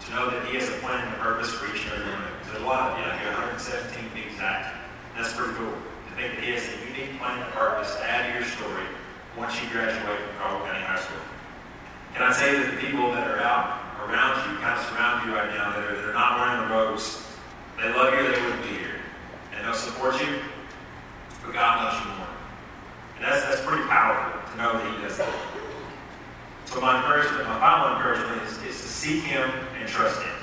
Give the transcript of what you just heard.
to know that He has a plan and a purpose for each and every one of you. There's a lot of you out here, 117 to be exact. And that's pretty cool to think that He has a unique plan and purpose to add to your story once you graduate from Caldwell County High School. Can I say that the people that are out around you, kind of surround you right now, that are not wearing the robes, they love you, they wouldn't be here. And they'll support you, but God loves you more. And that's pretty powerful to know that He does that. So my final encouragement is to seek Him and trust Him.